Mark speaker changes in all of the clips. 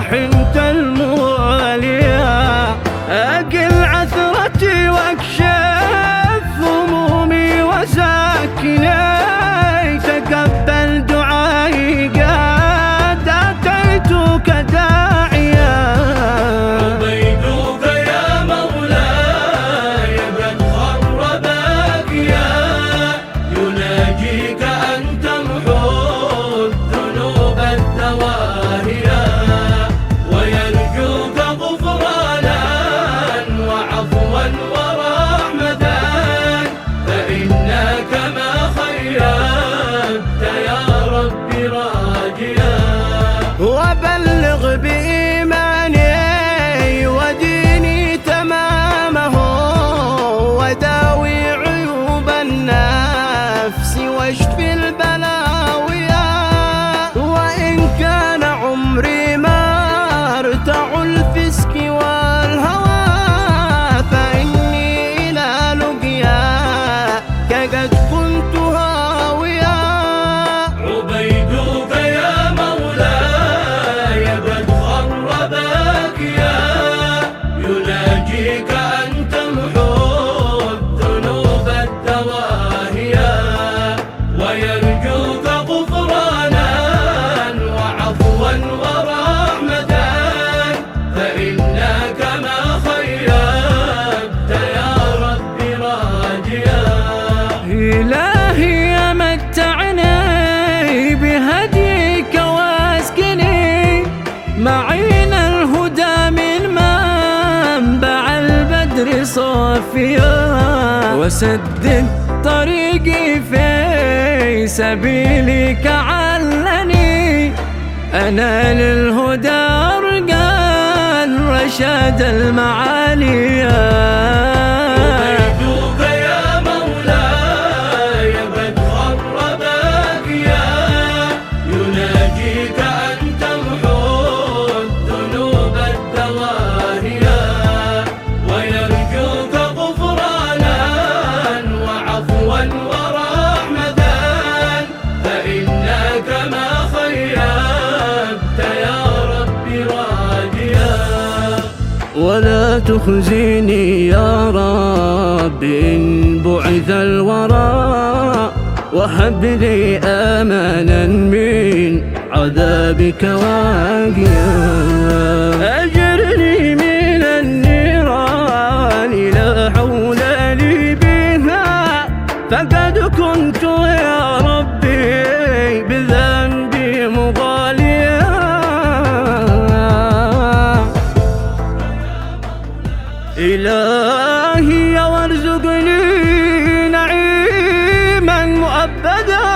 Speaker 1: حنت الموالية، أقل عثرتي واكشف همومي وساكني، تقبل دعائي قد أتيتك داعيا.
Speaker 2: عبيدك يا مولاي قد خر باكيا، يناجيك أن تمحو الذنوب الدواهية، ويرجوك غفرانا وعفوا ورحمة، فإنك ما خيبت يا رب راجيا.
Speaker 1: وبلغ بإيماني وديني تمامه، وداوي عيوب النفس واشفي البلاويا، وإن كان عمري ما ارتع الفسق والهوى، فإني إلى لقياك قد كنت هاويا.
Speaker 2: عبيدك يا مولاي قد خر باكيا، يناجيك أن تمحو الذنوب الدواهية، ويرجوك غفرانا وعفوا ورحمة، فإنك ما خيبت يا رب راجيا.
Speaker 1: إلهي متعني بهديك واسقني معين الهدى من منبع البدر صافيا، وسدد طريقي في سبيلك علني، أنا للهدى أرقى الرشاد المعاليا.
Speaker 2: عبيدك يا مولاي قد خر باكيا، يناجيك أن تمحو الذنوب الدواهية، ويرجوك غفرانا وعفوا ورحمة، فإنك ما خيبت يا رب راجيا.
Speaker 1: ولا تخزيني يا رب إن بعث الورى، وهب لي آمانا من عذابك واقيا، أجرني من النيران لا حول لي بها، فقد كنت يا ربي بذنبي مغاليا. إلهي وارزقني نعيما مؤبدا،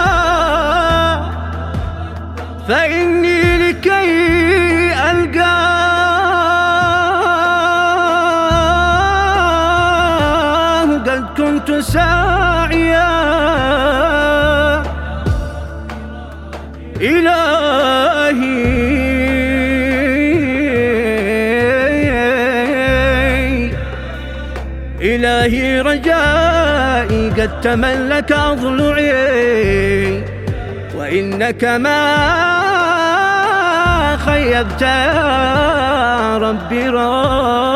Speaker 1: فإني لكي ألقاه قد كنت ساعيا. إلهي رجائي قد تملك أضلعي، وإنك ما خيبت يا ربي